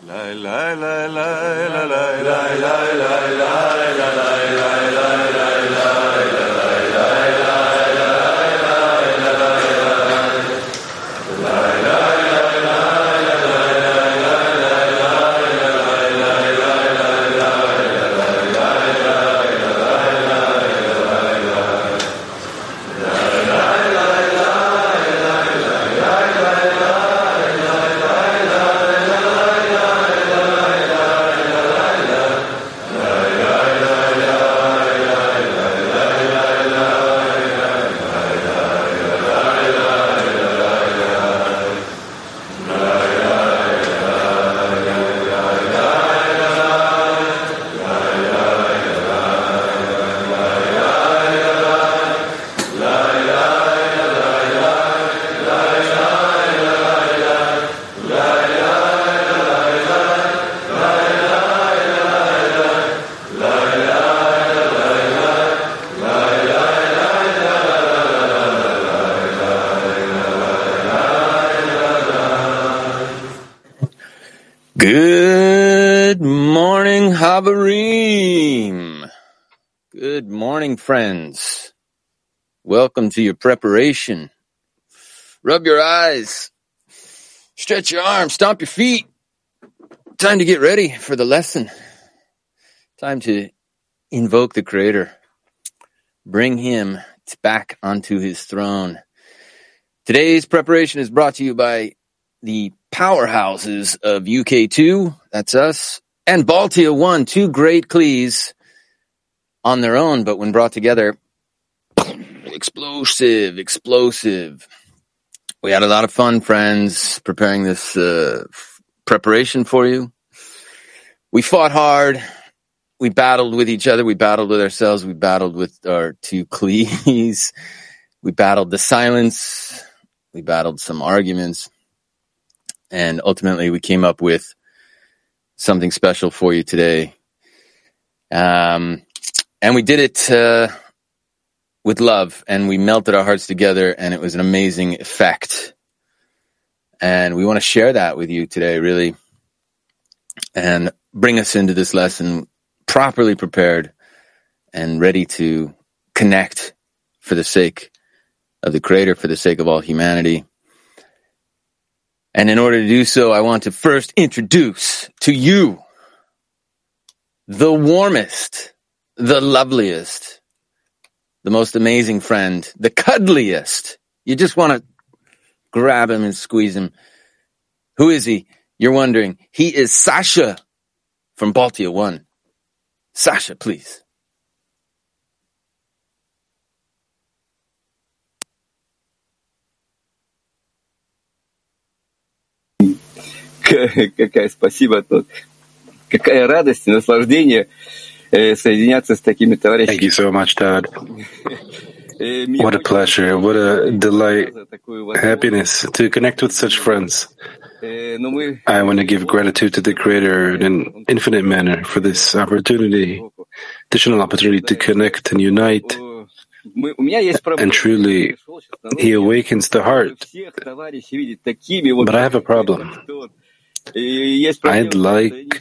Good morning, Havarim. Good morning, friends. Welcome to your preparation. Rub your eyes, stretch your arms, stomp your feet. Time to get ready for the lesson. Time to invoke the Creator. Bring Him back onto His throne. Today's preparation is brought to you by the powerhouses of UK2, that's us, and Baltia 1, two great Clees on their own, but when brought together, explosive. We had a lot of fun, friends, preparing this preparation for you. We fought hard. We battled with each other. We battled with ourselves. We battled with our two Clees. We battled the silence. We battled some arguments. And ultimately, we came up with something special for you today. And we did it with love, and we melted our hearts together, and it was an amazing effect. And we want to share that with you today, really, and bring us into this lesson properly prepared and ready to connect for the sake of the Creator, for the sake of all humanity. And in order to do so, I want to first introduce to you the warmest, the loveliest, the most amazing friend, the cuddliest. You just want to grab him and squeeze him. Who is he? You're wondering. He is Sasha from Baltia 1. Sasha, please. Какая спасибо тут. Какая радость и наслаждение соединяться с такими товарищами. Thank you so much, Dad. What a pleasure, what a delight, happiness to connect with such friends. I want to give gratitude to the Creator in an infinite manner for this opportunity, additional opportunity to connect and unite. And truly, He awakens the heart. But I have a problem. I'd like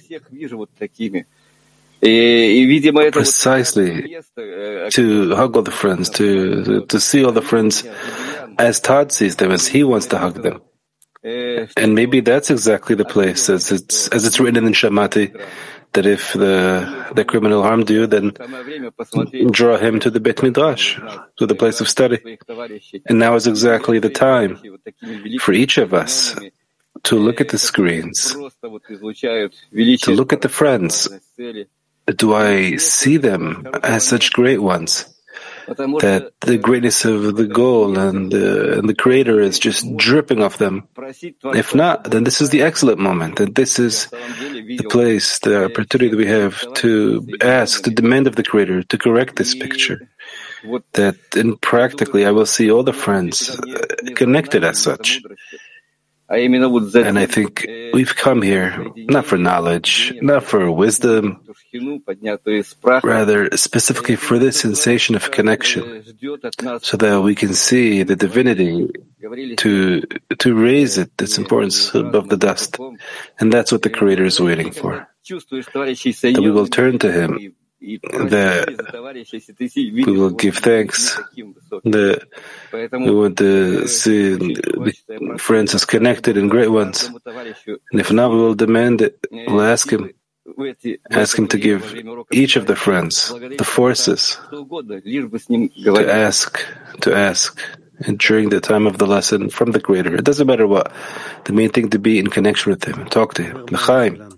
precisely to hug all the friends, to see all the friends as Todd sees them, as he wants to hug them. And maybe that's exactly the place, as it's written in Shamati, that if the criminal harmed you, then draw him to the Beit Midrash, to the place of study. And now is exactly the time for each of us to look at the screens, to look at the friends. Do I see them as such great ones? That the greatness of the goal and the Creator is just dripping off them. If not, then this is the excellent moment, and this is the place, the opportunity that we have to ask, to demand of the Creator to correct this picture. That practically I will see all the friends connected as such. And I think we've come here not for knowledge, not for wisdom, rather specifically for this sensation of connection, so that we can see the divinity, to raise its importance above the dust. And that's what the Creator is waiting for. That we will turn to Him, that we will give thanks, that we want to see the friends as connected and great ones. And if not, we will demand it. We'll ask Him to give each of the friends the forces to ask, and during the time of the lesson from the Creator. It doesn't matter what. The main thing to be in connection with Him, talk to Him. L'chaim.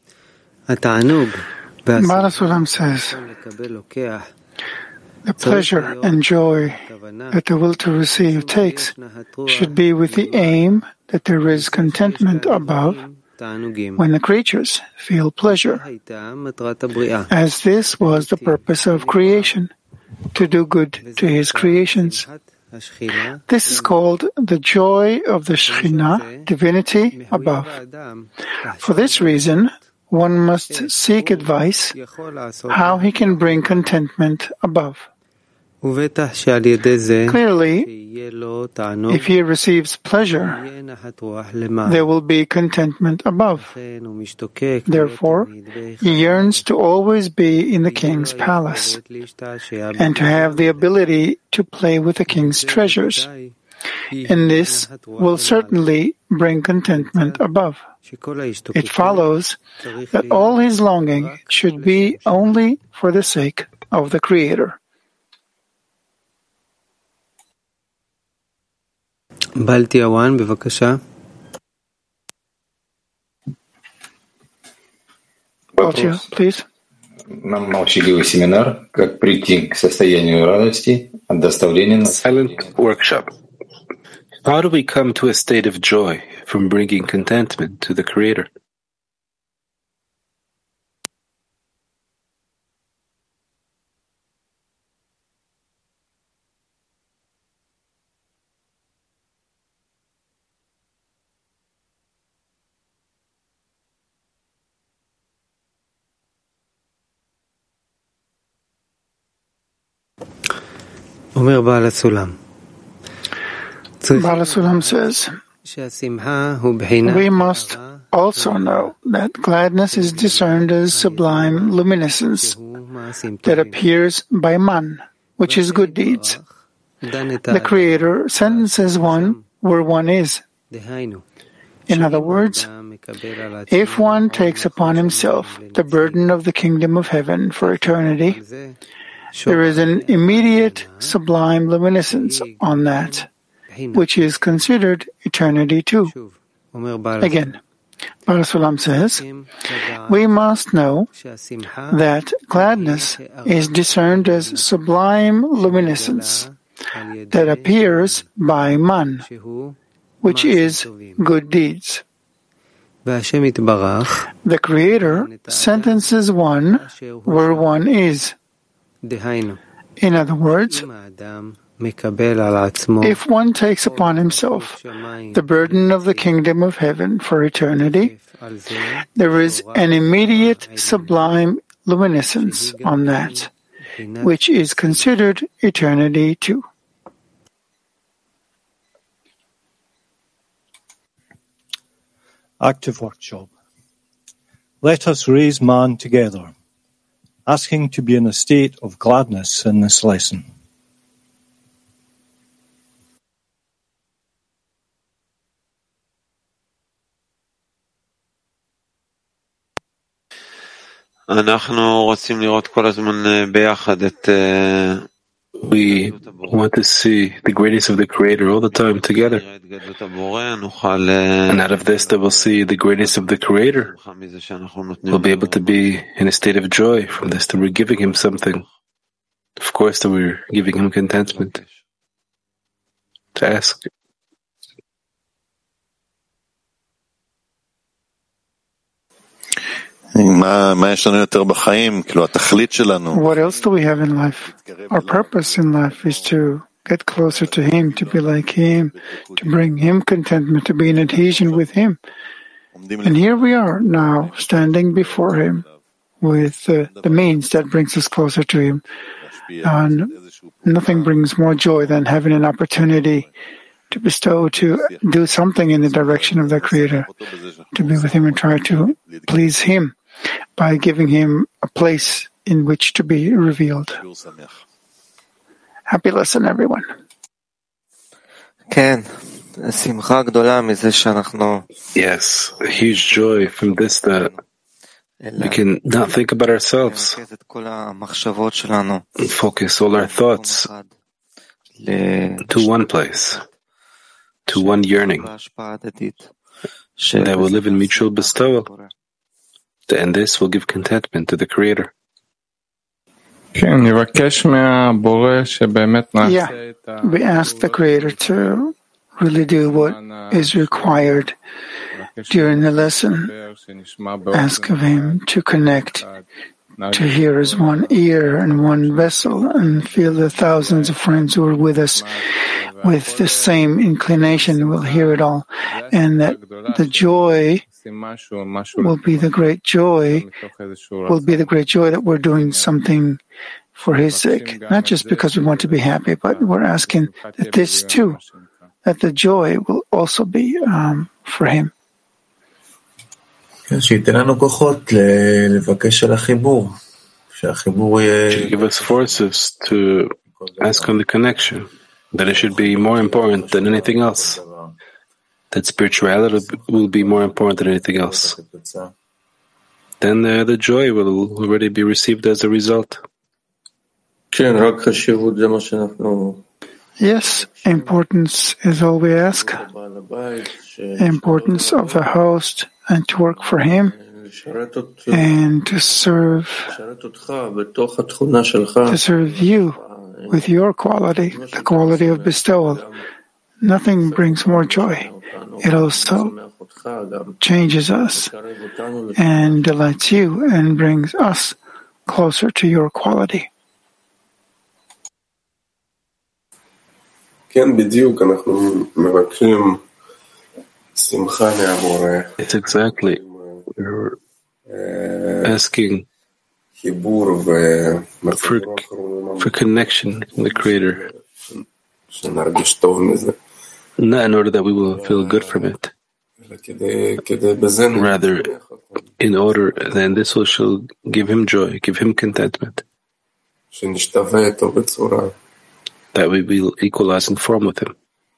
Baal HaSulam says, the pleasure and joy that the will to receive takes should be with the aim that there is contentment above when the creatures feel pleasure, as this was the purpose of creation, to do good to His creations. This is called the joy of the Shekhinah, divinity above. For this reason, one must seek advice how he can bring contentment above. Clearly, if he receives pleasure, there will be contentment above. Therefore, he yearns to always be in the king's palace and to have the ability to play with the king's treasures. And this will certainly bring contentment above. It follows that all his longing should be only for the sake of the Creator. Baltia, please. Нам молчаливый семинар, как прийти к состоянию радости от доставления. Silent workshop. How do we come to a state of joy from bringing contentment to the Creator? Baal HaSulam says, we must also know that gladness is discerned as sublime luminescence that appears by man, which is good deeds. The Creator sentences one where one is. In other words, if one takes upon himself the burden of the kingdom of heaven for eternity, there is an immediate sublime luminescence on that, which is considered eternity too. Again, Baal HaSulam says, we must know that gladness is discerned as sublime luminescence that appears by man, which is good deeds. The Creator sentences one where one is. In other words, if one takes upon himself the burden of the kingdom of heaven for eternity, there is an immediate sublime luminescence on that, which is considered eternity too. Active workshop. Let us raise man together, asking to be in a state of gladness in this lesson. We want to see the greatness of the Creator all the time together. And out of this, that we'll see the greatness of the Creator. We'll be able to be in a state of joy from this, that we're giving Him something. Of course, that we're giving Him contentment. To ask. What else do we have in life? Our purpose in life is to get closer to Him, to be like Him, to bring Him contentment, to be in adhesion with Him. And here we are now, standing before Him with the means that brings us closer to Him. And nothing brings more joy than having an opportunity to bestow, to do something in the direction of the Creator, to be with Him and try to please Him by giving Him a place in which to be revealed. Happy lesson, everyone. Yes, a huge joy from this that we can not think about ourselves and focus all our thoughts to one place, to one yearning, that will live in mutual bestowal, and this will give contentment to the Creator. Yeah, we ask the Creator to really do what is required during the lesson. Ask of Him to connect, to hear as one ear and one vessel, and feel the thousands of friends who are with us with the same inclination will hear it all, and that the joy will be the great joy, that we're doing something for His sake, not just because we want to be happy, but we're asking that this too, that the joy will also be for Him. Should give us forces to ask on the connection, that it should be more important than anything else, that spirituality will be more important than anything else. Then the joy will already be received as a result. Yes, importance is all we ask. Importance of the host and to work for him and to serve you with your quality, the quality of bestowal. Nothing brings more joy. It also changes us and delights you and brings us closer to your quality. It's exactly. We're asking for connection from the Creator, not in order that we will feel good from it, rather in order that this will give Him joy, give Him contentment, that we will equalize in form with Him.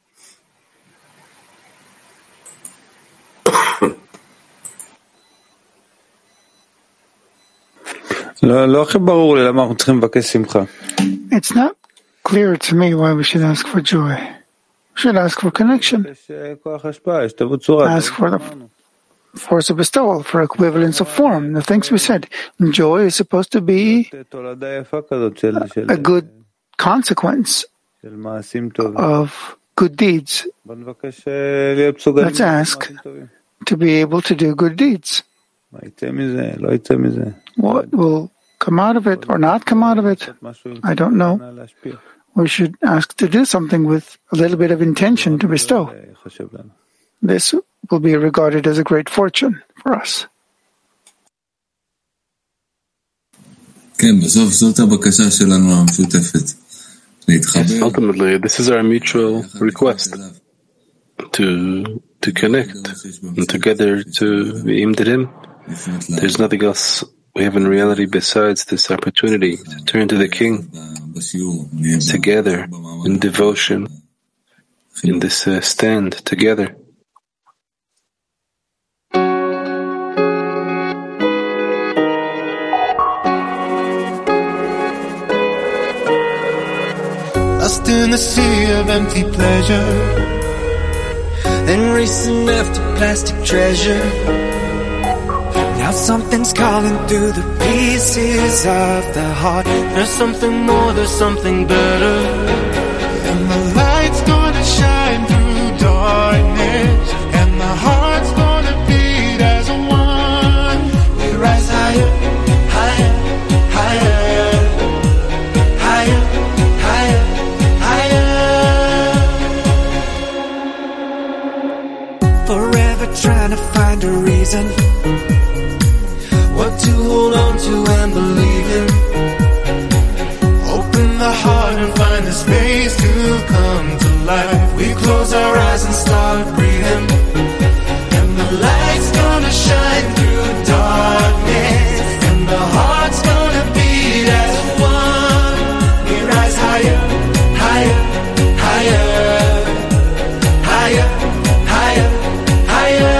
It's not clear to me why we should ask for joy. We should ask for connection. Ask for the force of bestowal, for equivalence of form. The things we said. Joy is supposed to be a good consequence of good deeds. Let's ask to be able to do good deeds. What will come out of it or not come out of it, I don't know. We should ask to do something with a little bit of intention to bestow. This will be regarded as a great fortune for us. Yes, ultimately, this is our mutual request to connect and together to be aimed at Him. There's nothing else we have in reality besides this opportunity to turn to the King together in devotion, in this stand together. Lost in the sea of empty pleasure, then racing after plastic treasure. Now something's calling through the pieces of the heart. There's something more, there's something better. And the light's gonna shine through darkness, and the heart's gonna beat as one. We rise higher, higher, higher, higher, higher, higher. to hold on to and believe in. Open the heart and find the space to come to life. We close our eyes and start breathing, and the light's gonna shine through darkness, and the heart's gonna beat as one. We rise higher, higher, higher, higher, higher, higher.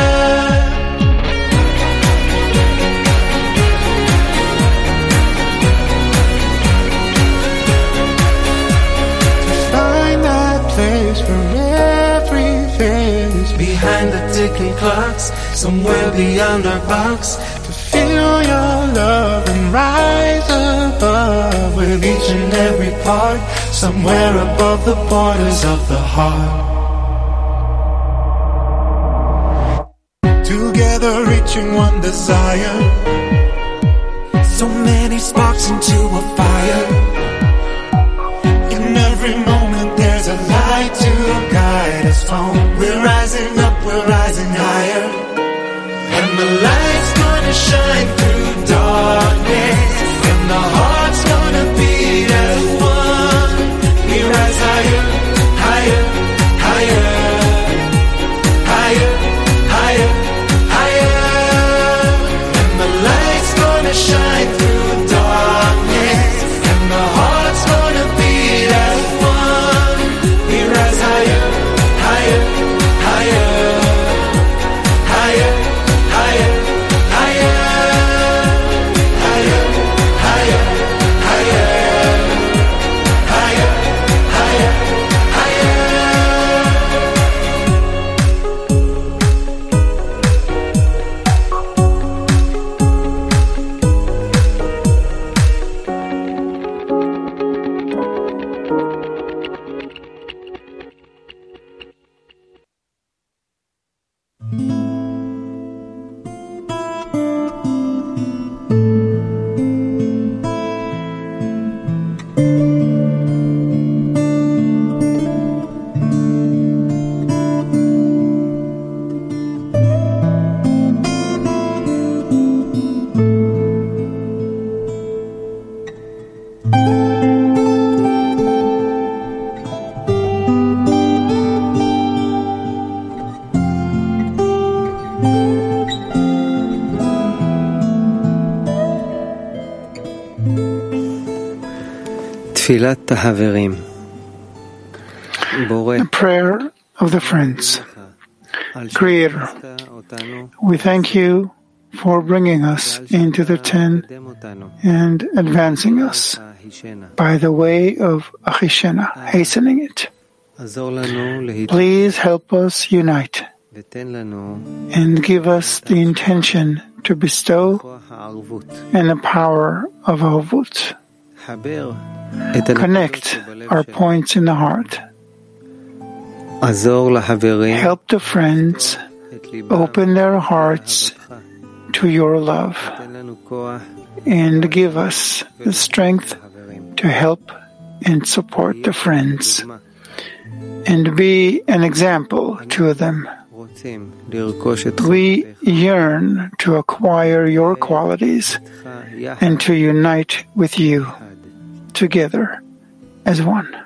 Behind the ticking clocks, somewhere beyond our box, to feel your love and rise above with each and every part, somewhere above the borders of the heart. Together reaching one desire, so many sparks into a fire. In every moment there's a light to guide us home. We're rising up, we're rising higher, and the light's gonna shine through darkness, and the heart's gonna beat as one. We rise higher, higher, higher, higher, higher, higher, and the light's gonna shine through darkness, and the heart's gonna beat as one. We rise higher, higher, higher, higher, higher, higher, higher, higher, higher, higher, higher, higher. The prayer of the friends. Creator, we thank you for bringing us into the 10 and advancing us by the way of Achishena, hastening it. Please help us unite and give us the intention to bestow and the power of Ahavut. Connect our points in the heart. Help the friends open their hearts to your love and give us the strength to help and support the friends and be an example to them. We yearn to acquire your qualities and to unite with you together as one.